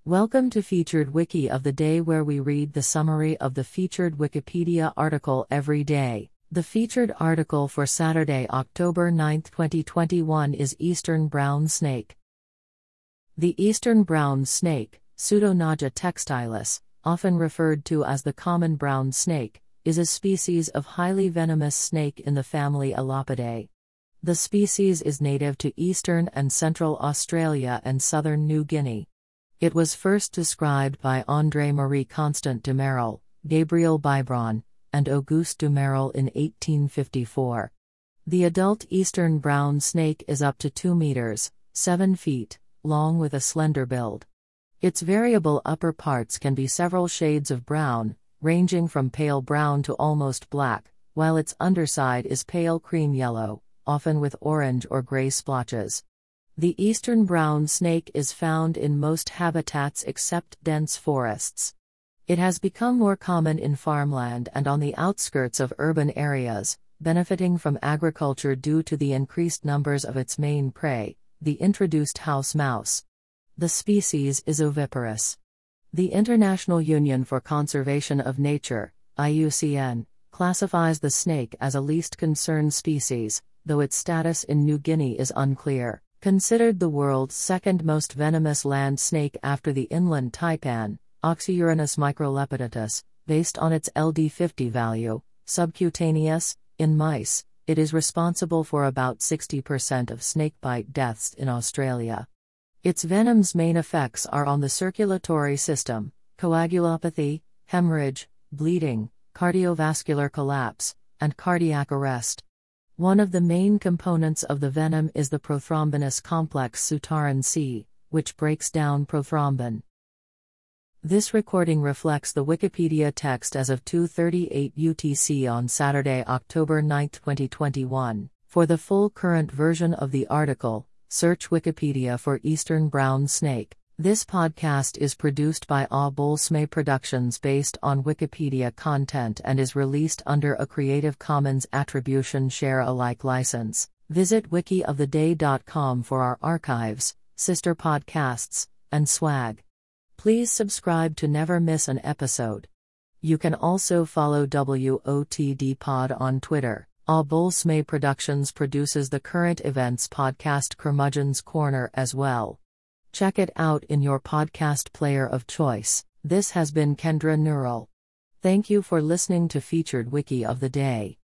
Welcome to Featured Wiki of the Day, where we read the summary of the featured Wikipedia article every day. The featured article for Saturday, October 9, 2021 is Eastern Brown Snake. The eastern brown snake, Pseudonaja textilis, often referred to as the common brown snake, is a species of highly venomous snake in the family Elapidae. The species is native to eastern and central Australia and southern New Guinea. It was first described by André-Marie Constant de Merle, Gabriel Bibron, and Auguste Dumeril in 1854. The adult eastern brown snake is up to 2 meters, 7 feet, long with a slender build. Its variable upper parts can be several shades of brown, ranging from pale brown to almost black, while its underside is pale cream yellow, often with orange or gray splotches. The eastern brown snake is found in most habitats except dense forests. It has become more common in farmland and on the outskirts of urban areas, benefiting from agriculture due to the increased numbers of its main prey, the introduced house mouse. The species is oviparous. The International Union for Conservation of Nature, IUCN, classifies the snake as a least concerned species, though its status in New Guinea is unclear. Considered the world's second most venomous land snake after the inland taipan, Oxyuranus microlepidatus, based on its LD50 value, subcutaneous, in mice, it is responsible for about 60% of snakebite deaths in Australia. Its venom's main effects are on the circulatory system, coagulopathy, hemorrhage, bleeding, cardiovascular collapse, and cardiac arrest. One of the main components of the venom is the prothrombinous complex Sutarin C, which breaks down prothrombin. This recording reflects the Wikipedia text as of 2:38 UTC on Saturday, October 9, 2021. For the full current version of the article, search Wikipedia for Eastern Brown Snake. This podcast is produced by A Bolsme Productions based on Wikipedia content and is released under a Creative Commons Attribution Share Alike license. Visit wikioftheday.com for our archives, sister podcasts, and swag. Please subscribe to never miss an episode. You can also follow WOTD Pod on Twitter. A Bolsme Productions produces the current events podcast Curmudgeon's Corner as well. Check it out in your podcast player of choice. This has been Kendra Neural. Thank you for listening to Featured Wiki of the Day.